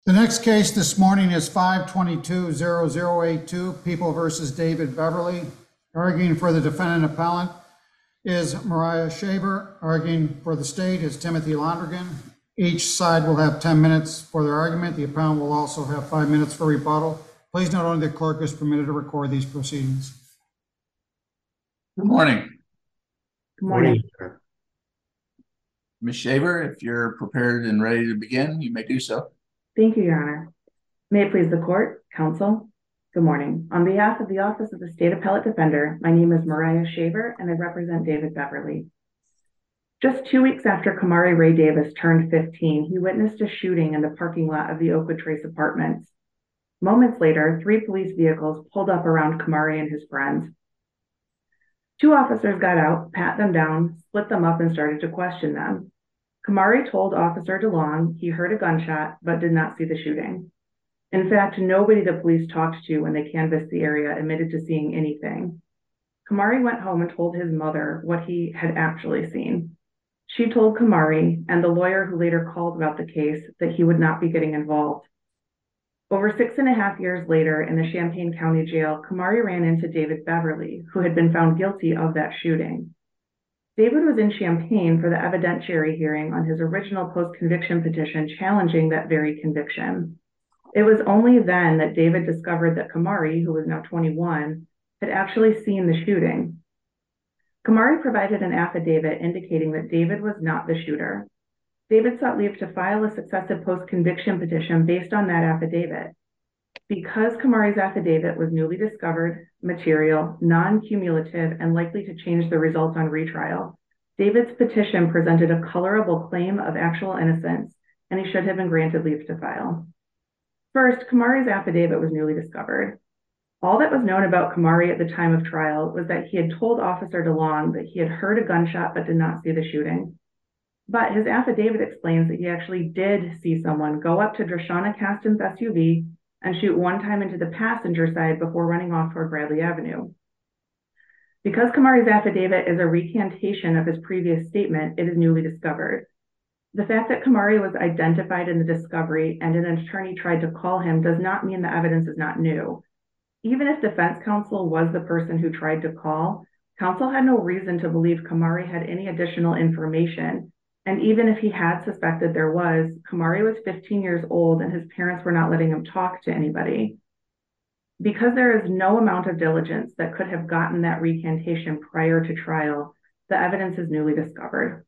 The next case this morning is 522-0082, People versus David Beverly. Arguing for the defendant appellant is Mariah Shaver. Arguing for the state is Timothy Londrigan. Each side will have 10 minutes for their argument. The appellant will also have 5 minutes for rebuttal. Please note only the clerk is permitted to record these proceedings. Good morning. Good morning. Ms. Shaver, if you're prepared and ready to begin, you may do so. Thank you, Your Honor. May it please the court, counsel, good morning. On behalf of the Office of the State Appellate Defender, my name is Mariah Shaver and I represent David Beverly. Just 2 weeks after Kamari Ray Davis turned 15, he witnessed a shooting in the parking lot of the Oakwood Trace Apartments. Moments later, 3 police vehicles pulled up around Kamari and his friends. 2 officers got out, pat them down, split them up, and started to question them. Kamari told Officer DeLong he heard a gunshot but did not see the shooting. In fact, nobody the police talked to when they canvassed the area admitted to seeing anything. Kamari went home and told his mother what he had actually seen. She told Kamari and the lawyer who later called about the case that he would not be getting involved. Over 6.5 years later, in the Champaign County Jail, Kamari ran into David Beverly, who had been found guilty of that shooting. David was in Champaign for the evidentiary hearing on his original post-conviction petition challenging that very conviction. It was only then that David discovered that Kamari, who was now 21, had actually seen the shooting. Kamari provided an affidavit indicating that David was not the shooter. David sought leave to file a successive post-conviction petition based on that affidavit. Because Kamari's affidavit was newly discovered, material, non-cumulative, and likely to change the results on retrial, David's petition presented a colorable claim of actual innocence, and he should have been granted leave to file. First, Kamari's affidavit was newly discovered. All that was known about Kamari at the time of trial was that he had told Officer DeLong that he had heard a gunshot but did not see the shooting. But his affidavit explains that he actually did see someone go up to Drashana Caston's SUV and shoot one time into the passenger side before running off toward Bradley Avenue. Because Kamari's affidavit is a recantation of his previous statement, it is newly discovered. The fact that Kamari was identified in the discovery and an attorney tried to call him does not mean the evidence is not new. Even if defense counsel was the person who tried to call, counsel had no reason to believe Kamari had any additional information. And even if he had suspected there was, Kamari was 15 years old and his parents were not letting him talk to anybody. Because there is no amount of diligence that could have gotten that recantation prior to trial, the evidence is newly discovered.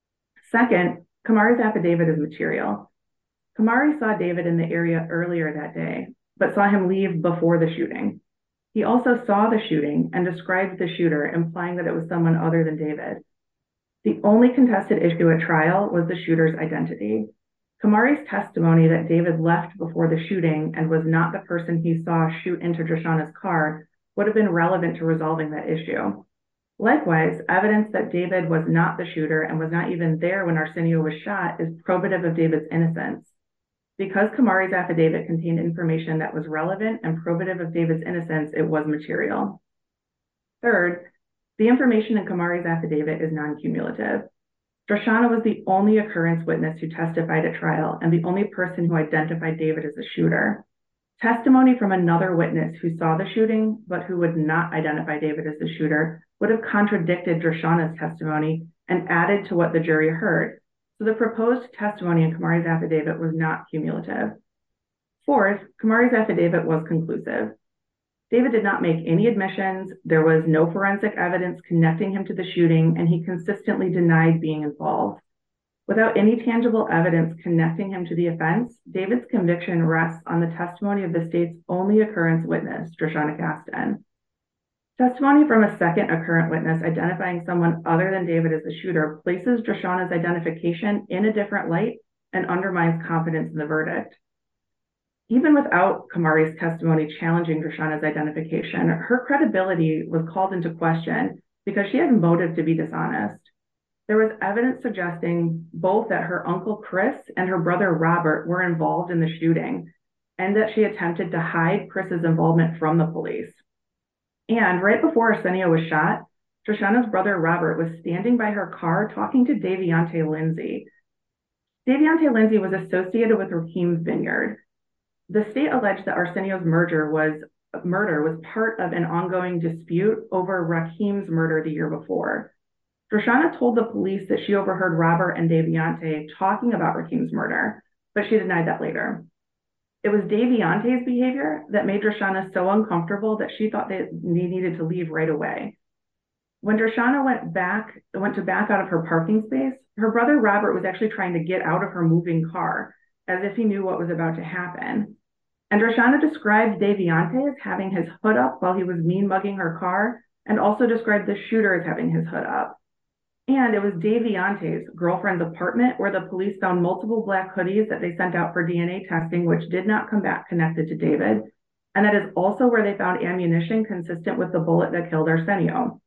Second, Kamari's affidavit is material. Kamari saw David in the area earlier that day, but saw him leave before the shooting. He also saw the shooting and described the shooter, implying that it was someone other than David. The only contested issue at trial was the shooter's identity. Kamari's testimony that David left before the shooting and was not the person he saw shoot into Drashana's car would have been relevant to resolving that issue. Likewise, evidence that David was not the shooter and was not even there when Arsenio was shot is probative of David's innocence. Because Kamari's affidavit contained information that was relevant and probative of David's innocence, it was material. Third, the information in Kamari's affidavit is non-cumulative. Drashana was the only occurrence witness who testified at trial and the only person who identified David as the shooter. Testimony from another witness who saw the shooting but who would not identify David as the shooter would have contradicted Drashana's testimony and added to what the jury heard. So the proposed testimony in Kamari's affidavit was not cumulative. Fourth, Kamari's affidavit was conclusive. David did not make any admissions, there was no forensic evidence connecting him to the shooting, and he consistently denied being involved. Without any tangible evidence connecting him to the offense, David's conviction rests on the testimony of the state's only occurrence witness, Drashana Caston. Testimony from a second occurrent witness identifying someone other than David as the shooter places Drashana's identification in a different light and undermines confidence in the verdict. Even without Kamari's testimony challenging Drashana's identification, her credibility was called into question because she had motive to be dishonest. There was evidence suggesting both that her uncle Chris and her brother Robert were involved in the shooting and that she attempted to hide Chris's involvement from the police. And right before Arsenio was shot, Drashana's brother Robert was standing by her car talking to Daviante Lindsay. Daviante Lindsay was associated with Raheem's Vineyard. The state alleged that Arsenio's murder was part of an ongoing dispute over Raheem's murder the year before. Drashana told the police that she overheard Robert and Daviante talking about Raheem's murder, but she denied that later. It was Daviante's behavior that made Drashana so uncomfortable that she thought they needed to leave right away. When Drashana went to back out of her parking space, her brother Robert was actually trying to get out of her moving car as if he knew what was about to happen. And Drashana described Daviante as having his hood up while he was mean mugging her car, and also described the shooter as having his hood up. And it was Daviante's girlfriend's apartment where the police found multiple black hoodies that they sent out for DNA testing, which did not come back connected to David. And that is also where they found ammunition consistent with the bullet that killed Arsenio.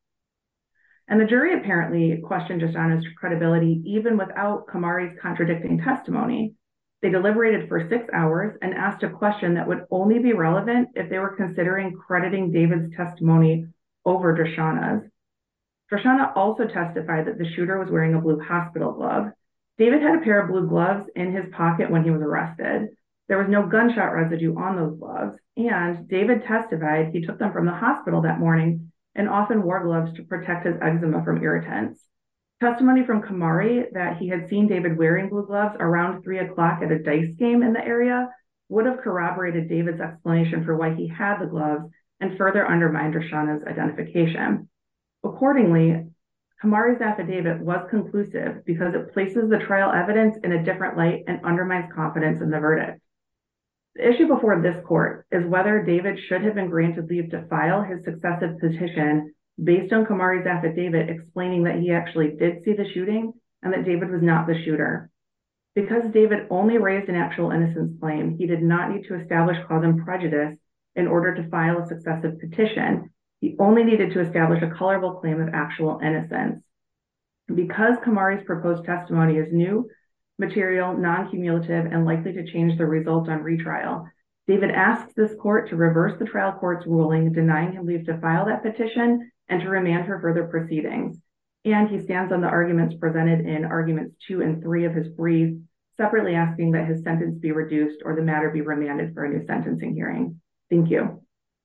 And the jury apparently questioned Drashana's credibility even without Kamari's contradicting testimony. They deliberated for 6 hours and asked a question that would only be relevant if they were considering crediting David's testimony over Drashana's. Drashana also testified that the shooter was wearing a blue hospital glove. David had a pair of blue gloves in his pocket when he was arrested. There was no gunshot residue on those gloves, and David testified he took them from the hospital that morning and often wore gloves to protect his eczema from irritants. Testimony from Kamari that he had seen David wearing blue gloves around 3 o'clock at a dice game in the area would have corroborated David's explanation for why he had the gloves and further undermined Drashana's identification. Accordingly, Kamari's affidavit was conclusive because it places the trial evidence in a different light and undermines confidence in the verdict. The issue before this court is whether David should have been granted leave to file his successive petition based on Kamari's affidavit explaining that he actually did see the shooting and that David was not the shooter. Because David only raised an actual innocence claim, he did not need to establish cause and prejudice in order to file a successive petition. He only needed to establish a colorable claim of actual innocence. Because Kamari's proposed testimony is new, material, non-cumulative, and likely to change the result on retrial, David asks this court to reverse the trial court's ruling denying him leave to file that petition and to remand for further proceedings. And he stands on the arguments presented in arguments 2 and 3 of his brief, separately asking that his sentence be reduced or the matter be remanded for a new sentencing hearing. Thank you.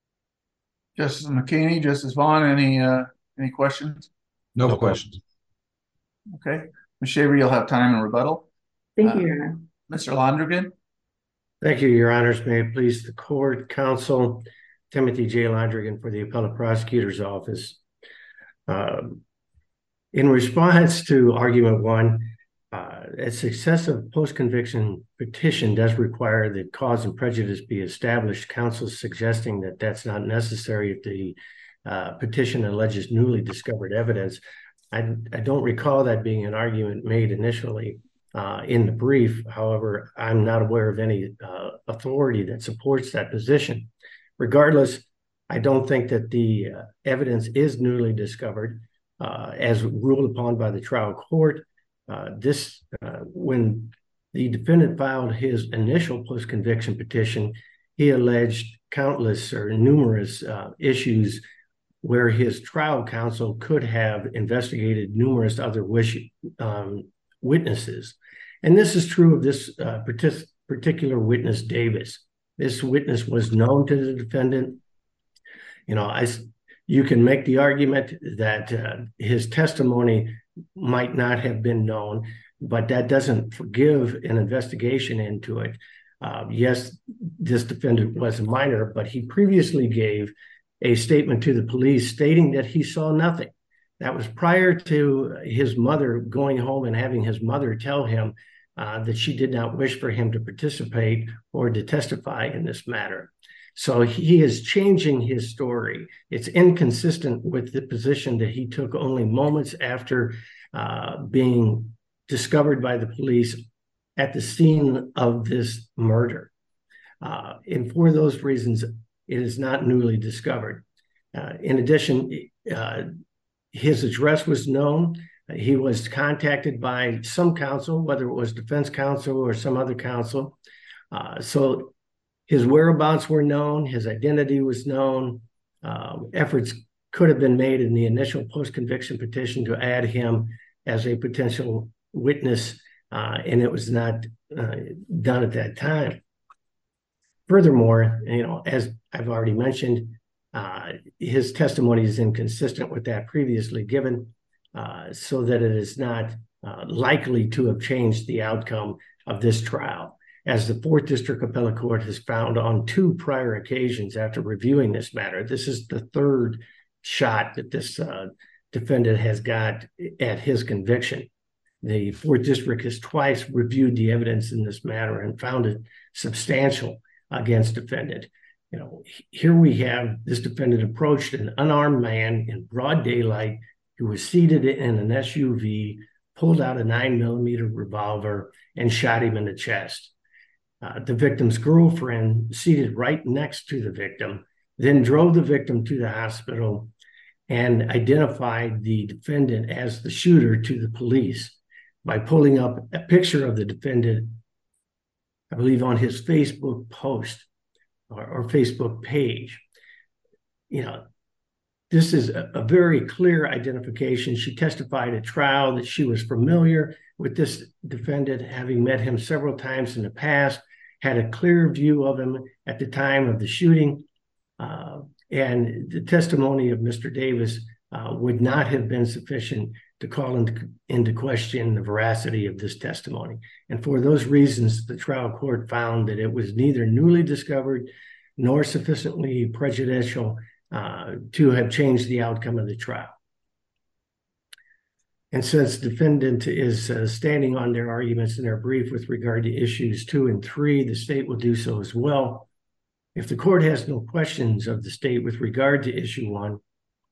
Justice McKinney, Justice Vaughn, any questions? No questions. Okay. Ms. Shaver, you'll have time in rebuttal. Thank you, Your Honor. Mr. Londrigan? Thank you, Your Honors. May it please the court, counsel, Timothy J. Londrigan for the Appellate Prosecutor's Office. In response to argument 1, a successive post-conviction petition does require that cause and prejudice be established. Counsel is suggesting that that's not necessary if the petition alleges newly discovered evidence. I don't recall that being an argument made initially in the brief. However, I'm not aware of any authority that supports that position. Regardless, I don't think that the evidence is newly discovered as ruled upon by the trial court. When the defendant filed his initial post-conviction petition, he alleged countless or numerous issues where his trial counsel could have investigated numerous other witnesses. And this is true of this particular witness, Davis. This witness was known to the defendant. You can make the argument that his testimony might not have been known, but that doesn't forgive an investigation into it. Yes, this defendant was a minor, but he previously gave a statement to the police stating that he saw nothing. That was prior to his mother going home and having his mother tell him that she did not wish for him to participate or to testify in this matter. So he is changing his story. It's inconsistent with the position that he took only moments after being discovered by the police at the scene of this murder. And for those reasons, it is not newly discovered. In addition, his address was known. He was contacted by some counsel, whether it was defense counsel or some other counsel. So his whereabouts were known, his identity was known. Efforts could have been made in the initial post-conviction petition to add him as a potential witness and it was not done at that time. Furthermore, as I've already mentioned, his testimony is inconsistent with that previously given, so that it is not likely to have changed the outcome of this trial. As the 4th District Appellate Court has found on 2 prior occasions after reviewing this matter, this is the 3rd shot that this defendant has got at his conviction. The 4th District has twice reviewed the evidence in this matter and found it substantial against defendant. Here we have this defendant approached an unarmed man in broad daylight who was seated in an SUV, pulled out a 9mm revolver, and shot him in the chest. The victim's girlfriend, seated right next to the victim, then drove the victim to the hospital and identified the defendant as the shooter to the police by pulling up a picture of the defendant, I believe, on his Facebook post or Facebook page. This is a very clear identification. She testified at trial that she was familiar with this defendant, having met him several times in the past, had a clear view of him at the time of the shooting. And the testimony of Mr. Davis would not have been sufficient to call into question the veracity of this testimony. And for those reasons, the trial court found that it was neither newly discovered nor sufficiently prejudicial to have changed the outcome of the trial. And since the defendant is standing on their arguments in their brief with regard to issues 2 and 3, the state will do so as well. If the court has no questions of the state with regard to issue 1,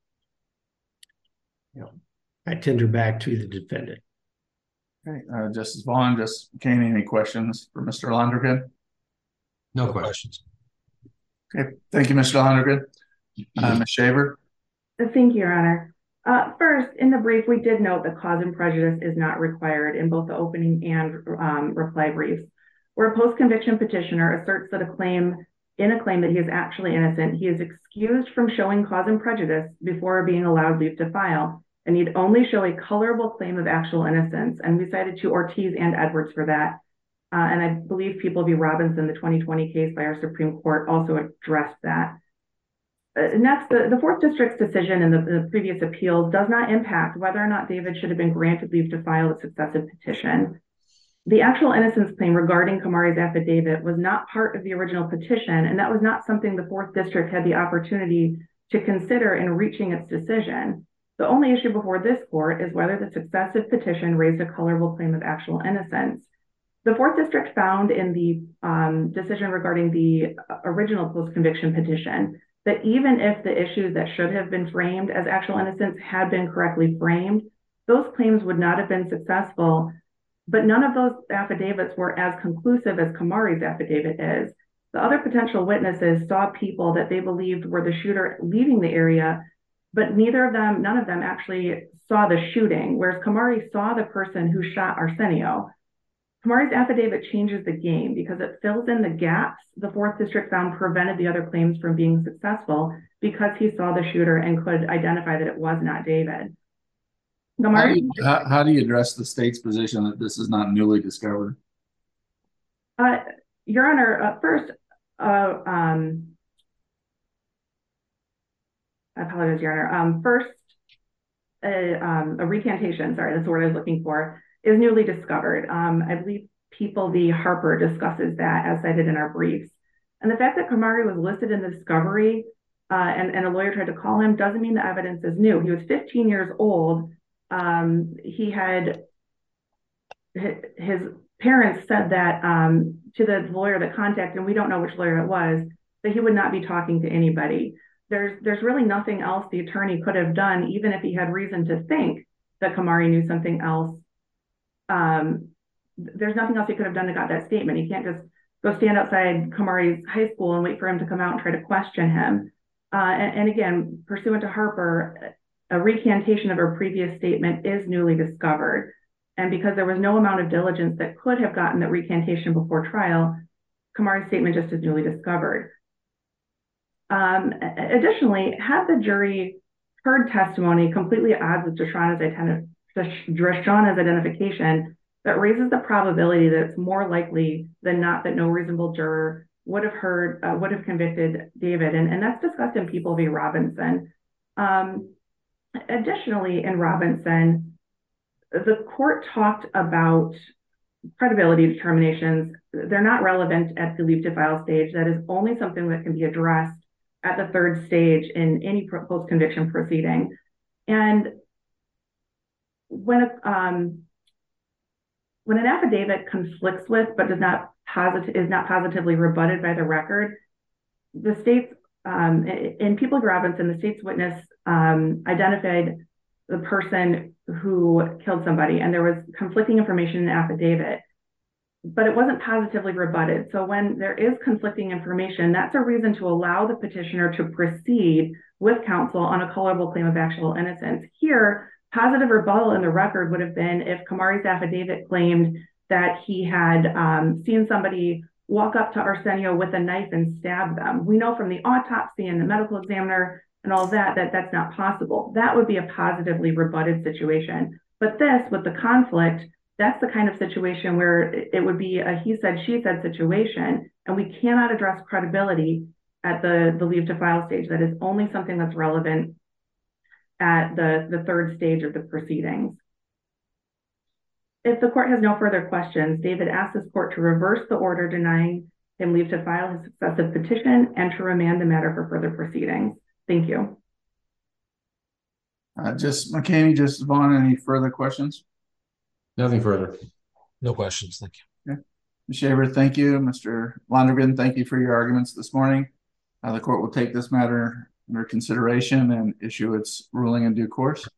I tender back to the defendant. Okay, Justice Vaughn, Justice McCain, any questions for Mr. Londergan? No questions. Okay, thank you, Mr. Londergan. Ms. Shaver? Thank you, Your Honor. First, in the brief, we did note that cause and prejudice is not required in both the opening and reply briefs. Where a post-conviction petitioner asserts that a claim that he is actually innocent, he is excused from showing cause and prejudice before being allowed leave to file, and he'd only show a colorable claim of actual innocence. And we cited to Ortiz and Edwards for that. And I believe People v. Robinson, the 2020 case by our Supreme Court, also addressed that. Next, the 4th District's decision in the previous appeals does not impact whether or not David should have been granted leave to file a successive petition. The actual innocence claim regarding Kamari's affidavit was not part of the original petition, and that was not something the 4th District had the opportunity to consider in reaching its decision. The only issue before this court is whether the successive petition raised a colorable claim of actual innocence. The 4th District found in the decision regarding the original post-conviction petition that even if the issues that should have been framed as actual innocence had been correctly framed, those claims would not have been successful. But none of those affidavits were as conclusive as Kamari's affidavit is. The other potential witnesses saw people that they believed were the shooter leaving the area, but none of them actually saw the shooting, whereas Kamari saw the person who shot Arsenio. Kamari's affidavit changes the game because it fills in the gaps the 4th District found prevented the other claims from being successful because he saw the shooter and could identify that it was not David. How do you address the state's position that this is not newly discovered? Your Honor, first, I apologize, Your Honor. First, a recantation, sorry, that's the word I was looking for, is newly discovered. I believe People v. Harper discusses that as cited in our briefs. And the fact that Kamari was listed in the discovery and a lawyer tried to call him doesn't mean the evidence is new. He was 15 years old. He had, his parents said that to the lawyer that contacted him, we don't know which lawyer it was, that he would not be talking to anybody. There's really nothing else the attorney could have done, even if he had reason to think that Kamari knew something else. There's nothing else he could have done to got that statement. He can't just go stand outside Kamari's high school and wait for him to come out and try to question him. And again, pursuant to Harper, a recantation of her previous statement is newly discovered. And because there was no amount of diligence that could have gotten that recantation before trial, Kamari's statement just is newly discovered. Additionally, had the jury heard testimony completely at odds with Dreshana's identification, that raises the probability that it's more likely than not that no reasonable juror would have convicted David. And that's discussed in People v. Robinson. Additionally, in Robinson, the court talked about credibility determinations. They're not relevant at the leave to file stage. That is only something that can be addressed at the third stage in any post-conviction proceeding. And when an affidavit conflicts with but is not positively rebutted by the record, the state's in People v. Robinson, the state's witness identified the person who killed somebody, and there was conflicting information in the affidavit, but it wasn't positively rebutted. So when there is conflicting information, that's a reason to allow the petitioner to proceed with counsel on a colorable claim of actual innocence. Here, positive rebuttal in the record would have been if Kamari's affidavit claimed that he had seen somebody walk up to Arsenio with a knife and stab them. We know from the autopsy and the medical examiner and all that that's not possible. That would be a positively rebutted situation. But this, with the conflict, that's the kind of situation where it would be a he said, she said situation, and we cannot address credibility at the leave to file stage. That is only something that's relevant at the third stage of the proceedings. If the court has no further questions, David asks this court to reverse the order denying him leave to file his successive petition and to remand the matter for further proceedings. Thank you. Just McKamey, Justice Vaughn, any further questions? Nothing further. No questions. Thank you. Okay. Ms. Shaver, thank you. Mr. Lonergan, thank you for your arguments this morning. The court will take this matter under consideration and issue its ruling in due course.